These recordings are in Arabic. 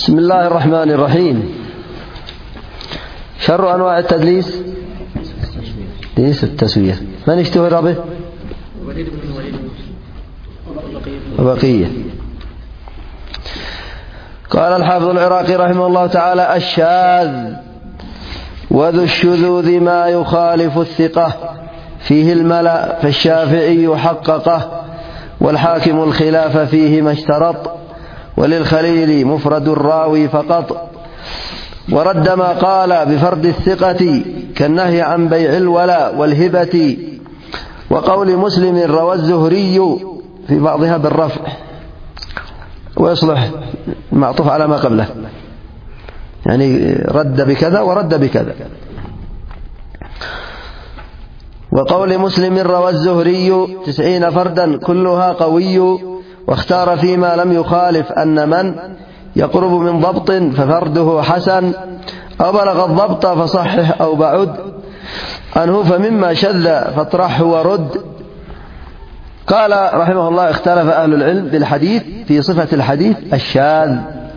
بسم الله الرحمن الرحيم. شر أنواع التدليس ليس التسوية. من اشتهر به؟ وبقية. قال الحافظ العراقي رحمه الله تعالى: الشاذ وذو الشذوذ ما يخالف الثقة فيه الملأ، فالشافعي حققه والحاكم الخلاف فيه ما اشترط، وللخليل مفرد الراوي فقط، ورد ما قال بفرد الثقة كالنهي عن بيع الولاء والهبة، وقول مسلم روى الزهري في بعضها بالرفع، ويصلح معطوف على ما قبله، يعني رد بكذا ورد بكذا. وقول مسلم روى الزهري 90 فردا كلها قوي، واختار فيما لم يخالف أن من يقرب من ضبط ففرده حسن، أو بلغ الضبط فصحح أو بعد عنه، فمما شذ فاطرحه ورد. قال رحمه الله: اختلف أهل العلم بالحديث في صفة الحديث الشاذ،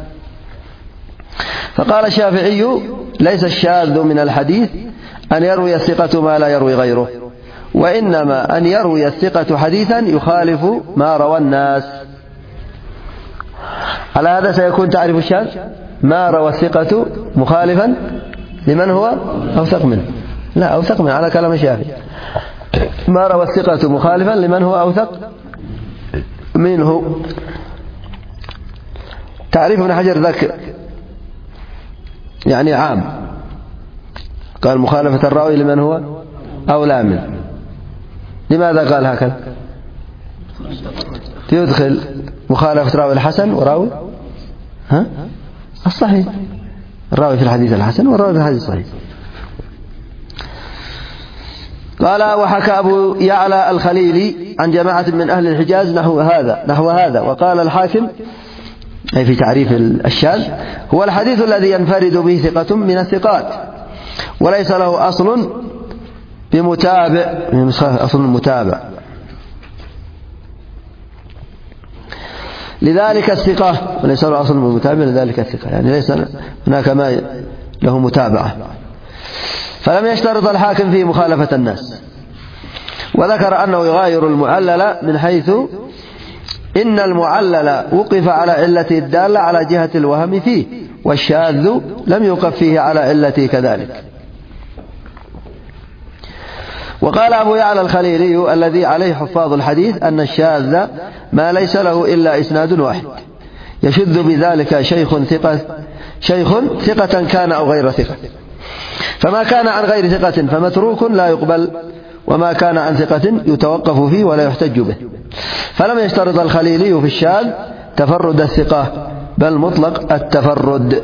فقال الشافعي: ليس الشاذ من الحديث أن يروي الثقة ما لا يروي غيره، وإنما أن يروي الثقة حديثا يخالف ما روى الناس. على هذا سيكون تعريف الشاذ: ما روى الثقة مخالفا لمن هو أوثق منه، لا أوثق منه على كلام الشافعي، ما روى الثقة مخالفا لمن هو أوثق منه. تعريف ابن حجر ذاك يعني عام، قال مخالفة الراوي لمن هو أولى منه. لماذا قال هكذا؟ يدخل مخالفة راوي الحسن وراوي الصحيح، الراوي في الحديث الحسن والراوي في الحديث الصحيح. قال: وحكى أبو يعلى الخليلي عن جماعة من أهل الحجاز نحو هذا. وقال الحاكم أي في تعريف الشاذ: هو الحديث الذي ينفرد به ثقة من الثقات وليس له أصل بمتابع، أصل متابع، لذلك الثقة، وليس له أصل بمتابع لذلك الثقة، يعني ليس هناك ما له متابعة. فلم يشترط الحاكم في مخالفة الناس، وذكر أنه يغاير المعلل من حيث إن المعلل وقف على علته الدالة على جهة الوهم فيه، والشاذ لم يوقف فيه على علته كذلك. وقال أبو يعلى الخليلي الذي عليه حفاظ الحديث أن الشاذ ما ليس له إلا إسناد واحد يشذ بذلك شيخ ثقة كان أو غير ثقة، فما كان عن غير ثقة فمتروك لا يقبل، وما كان عن ثقة يتوقف فيه ولا يحتج به. فلم يشترط الخليلي في الشاذ تفرد الثقة، بل مطلق التفرد،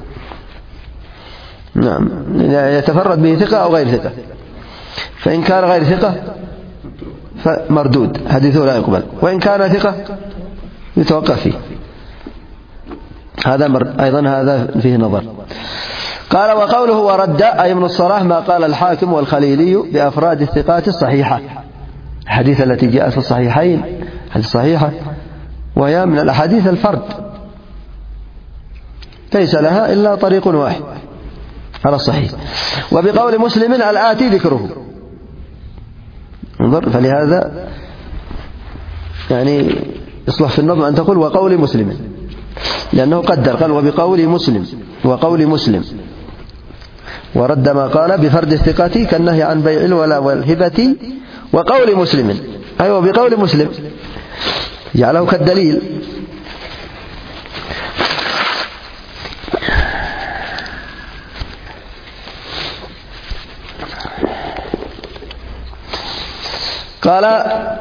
نعم، يتفرد به ثقة أو غير ثقة، فإن كان غير ثقة فمردود حديثه لا يقبل، وإن كان ثقة يتوقف فيه. هذا أيضا هذا فيه نظر. قال: وقوله ورد أي من الصلاح ما قال الحاكم والخليلي بأفراد الثقات الصحيحة، الحديث التي جاءت في الصحيحين حديث صحيحة، وهي من الأحاديث الفرد ليس لها إلا طريق واحد على الصحيح. وبقول مسلم الآتي ذكره، انظر، فلهذا يعني يصلح في النظم أن تقول وقول مسلم، لأنه قدر قال وقول مسلم، ورد ما قال بفرد الثقة كالنهي عن بيع الولاء والهبة، وقول مسلم، أيوة بقول مسلم جعله كالدليل. قال: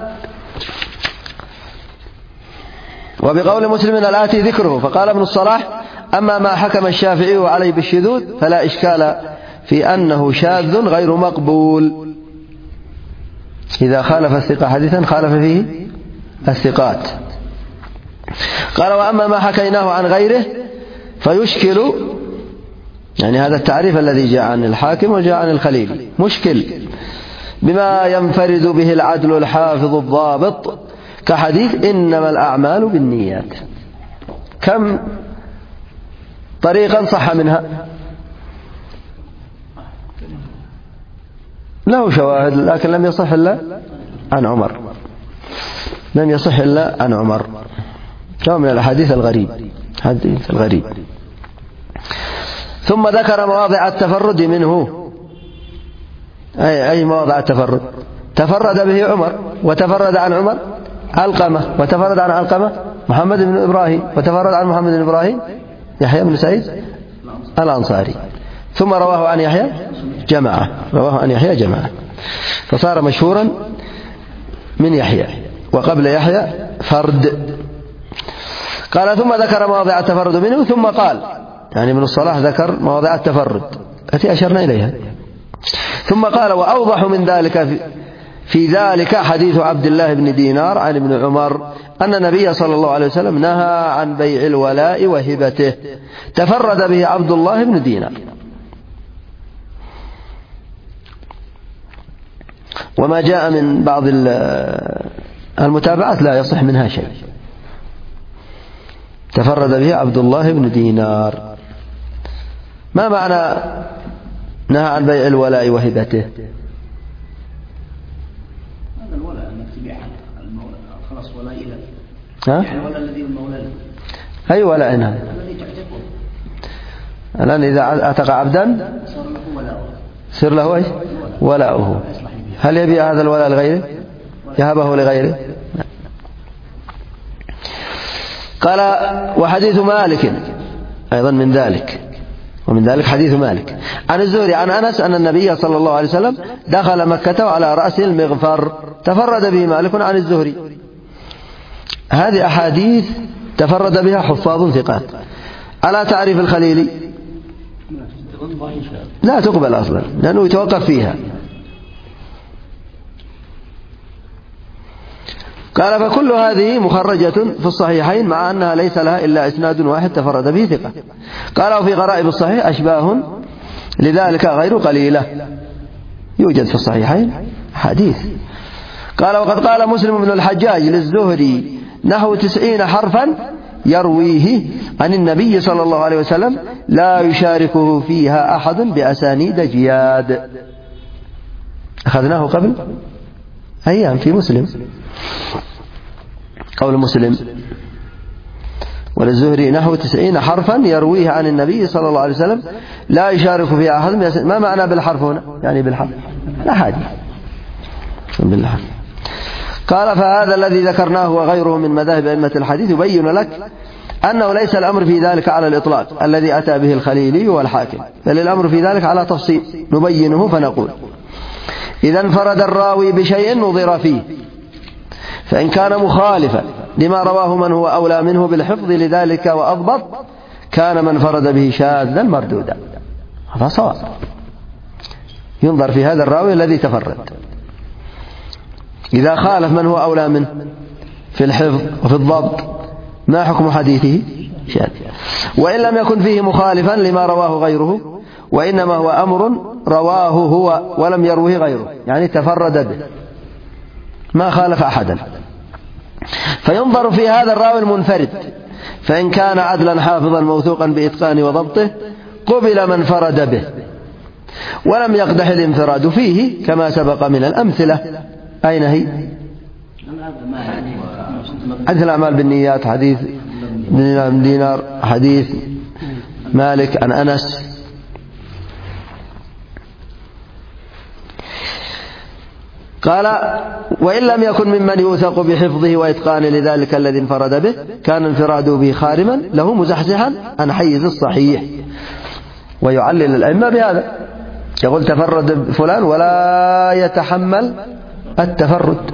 وبقول مسلم الآتي ذكره. فقال ابن الصلاح: أما ما حكم الشافعي عليه بالشذوذ فلا إشكال في أنه شاذ غير مقبول، إذا خالف الثقة حديثا خالف فيه الثقات. قال: وأما ما حكيناه عن غيره فيشكل، يعني هذا التعريف الذي جاء عن الحاكم وجاء عن الخليل مشكل بما ينفرد به العدل الحافظ الضابط، كحديث إنما الأعمال بالنيات. كم طريقا صح منها، له شواهد لكن لم يصح إلا عن عمر، لم يصح إلا عن عمر، كما من الحديث الغريب، حديث الغريب. ثم ذكر مواضع التفرد منه. أي مواضع التفرد؟ تفرد به عمر، وتفرد عن عمر علقمة، وتفرد عن علقمة محمد بن إبراهيم، وتفرد عن محمد بن إبراهيم يحيى بن سعيد الأنصاري، ثم رواه عن يحيى جماعة، رواه عن يحيى جماعة، فصار مشهورا من يحيى، وقبل يحيى فرد. قال ثم ذكر مواضع التفرد منه، ثم قال، يعني ابن الصلاح ذكر مواضع التفرد التي أشرنا إليها، ثم قال وأوضح من ذلك في ذلك حديث عبد الله بن دينار عن ابن عمر أن النبي صلى الله عليه وسلم نهى عن بيع الولاء وهبته، تفرد به عبد الله بن دينار. وما جاء من بعض المتابعات لا يصح منها شيء. تفرد به عبد الله بن دينار. ما معنى نهى عن بيع الولاء وهبته؟ هذا الولاء أنك تبيع خلاص ولاء إلى يعني ولا الذي المولى له. أي ولاء هذا؟ الذي تعتقه. الآن إذا أعتق عبدا صار له ولاؤه. صار له إيش؟ ولاؤه. هل يبيع هذا الولاء لغيره؟ يهبه لغيره؟ قال وحديث مالك أيضا من ذلك، ومن ذلك حديث مالك عن الزهري عن أنس أن النبي صلى الله عليه وسلم دخل مكة وعلى رأسه المغفر، تفرد به مالك عن الزهري. هذه أحاديث تفرد بها حفاظ ثقات. على تعريف الخليلي لا تقبل أصلا لأنه يتوقف فيها. قال فكل هذه مخرجة في الصحيحين مع أنها ليس لها إلا إسناد واحد تفرد به ثقة. قال وفي غرائب الصحيح أشباه لذلك غير قليلة، يوجد في الصحيحين حديث. قال وقد قال مسلم بن الحجاج للزهري نحو 90 حرفا يرويه عن النبي صلى الله عليه وسلم لا يشاركه فيها أحد بأسانيد جياد. أخذناه قبل أيام في مسلم، قول مسلم وللزهري نحو 90 حرفا يرويه عن النبي صلى الله عليه وسلم لا يشارك فيها أحد. ما معنى بالحرف هنا؟ يعني بالحرف الأحاديث بالحرف. قال فهذا الذي ذكرناه وغيره من مذاهب أئمة الحديث يبين لك أنه ليس الأمر في ذلك على الإطلاق الذي أتى به الخليلي والحاكم، بل الأمر في ذلك على تفصيل نبينه فنقول إذا انفرد الراوي بشيء نظر فيه، فإن كان مخالفا لما رواه من هو أولى منه بالحفظ لذلك وأضبط كان من فرد به شاذا مردودا. هذا صواب، ينظر في هذا الراوي الذي تفرد، إذا خالف من هو أولى منه في الحفظ وفي الضبط ما حكم حديثه؟ شاذ. وإن لم يكن فيه مخالفا لما رواه غيره وإنما هو أمر رواه هو ولم يروه غيره، يعني تفرد به ما خالف أحدا، فينظر في هذا الراوي المنفرد، فإن كان عدلا حافظا موثوقا بإتقانه وضبطه قبل من فرد به ولم يقدح الانفراد فيه كما سبق من الأمثلة. أين هي؟ حديث الأعمال بالنيات، حديث بن دينار، حديث مالك عن أنس. قال وإن لم يكن ممن يوثق بحفظه وإتقانه لذلك الذي انفرد به كان انفراده به خارما له مزحزحا عن حيز الصحيح. ويعلل الأئمة بهذا، يقول تفرد فلان ولا يتحمل التفرد.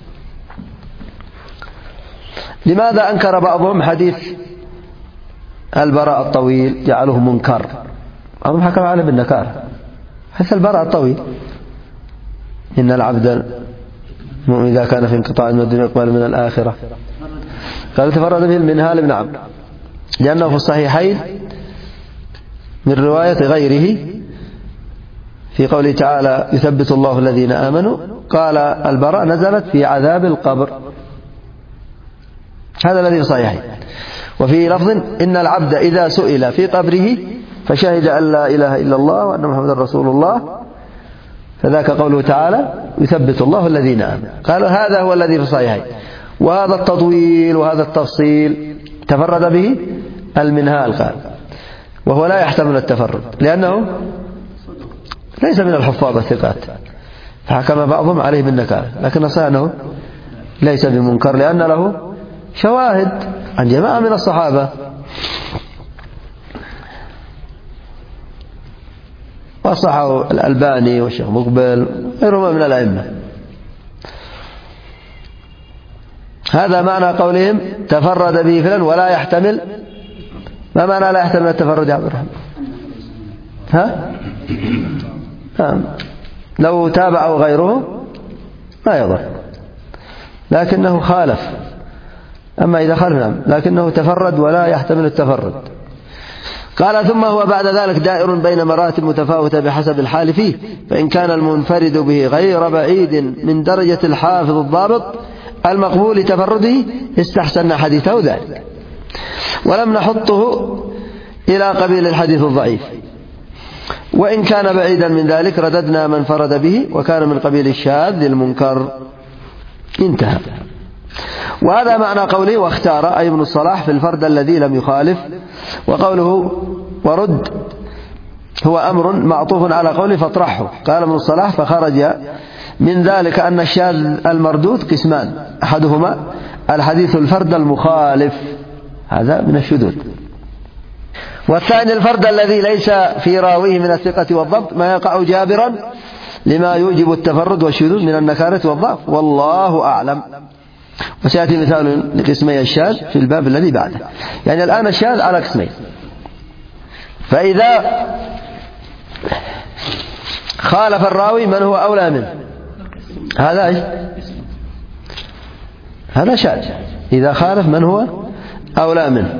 لماذا أنكر بعضهم حديث البراء الطويل جعله منكر؟ بعضهم حكم عليه بالنكار. حديث البراء الطويل إن العبد المؤمن إذا كان في انقطاع من الدنيا يقبل من الآخرة، قال تفرد به المنهال بن عبد لأنه في الصحيحين من رواية غيره في قوله تعالى يثبت الله الذين آمنوا، قال البراء نزلت في عذاب القبر، هذا الذي في الصحيحين. وفي لفظ إن العبد إذا سئل في قبره فشهد أن لا إله إلا الله وأن محمد رسول الله فذاك قوله تعالى يثبت الله الذين آمنوا. قال هذا هو الذي في الصحيحين. وهذا التطويل وهذا التفصيل تفرد به المنهال قال، وهو لا يحتمل التفرد لأنه ليس من الحفاظ الثقات، فحكم بعضهم عليه بالنكارة، لكن الصحيح أنه ليس بمنكر لأن له شواهد عن جماعة من الصحابة. وصحه الألباني والشيخ مقبل غيرهما من الأئمة. هذا معنى قولهم تفرد به فلان ولا يحتمل. ما معنى لا يحتمل التفرد يا عبد الرحمن؟ لو تابعه غيره ما يضر، لكنه خالف. أما إذا خالف نعم، لكنه تفرد ولا يحتمل التفرد. قال ثم هو بعد ذلك دائر بين مراتب متفاوتة بحسب الحال فيه، فإن كان المنفرد به غير بعيد من درجة الحافظ الضابط المقبول لتفرده استحسن حديثه ذلك، ولم نحطه إلى قبيل الحديث الضعيف. وإن كان بعيدا من ذلك رددنا من فرد به وكان من قبيل الشاذ المنكر. انتهى. وهذا معنى قوله واختار أي ابن الصلاح في الفرد الذي لم يخالف. وقوله ورد هو أمر معطوف على قوله فاطرحه. قال ابن الصلاح فخرج من ذلك أن الشاذ المردود قسمان، أحدهما الحديث الفرد المخالف، هذا من الشذوذ. والثاني الفرد الذي ليس في راويه من الثقة والضبط ما يقع جابرا لما يوجب التفرد والشذوذ من النكارة والضعف، والله أعلم. وسيأتي مثال لقسمي الشاذ في الباب الذي بعده. يعني الآن الشاذ على قسمين، فإذا خالف الراوي من هو أولى منه هذا إيش؟ هذا شاذ إذا خالف من هو أولى منه.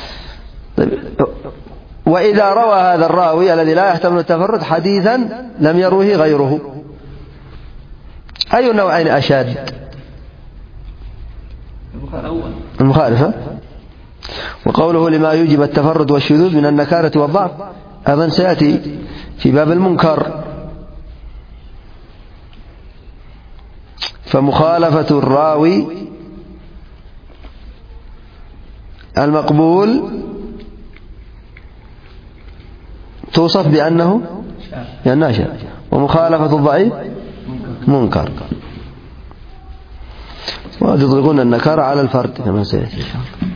وإذا روى هذا الراوي الذي لا يحتمل التفرد حديثا لم يروه غيره، أي النوعين أشد؟ المخالفة. وقوله لما يوجب التفرد والشذوذ من النكارة والضعف أيضا سيأتي في باب المنكر. فمخالفة الراوي المقبول توصف بأنه شاذ، ومخالفة الضعيف منكر. ويطلقون النكارة على الفرد كما سيأتي.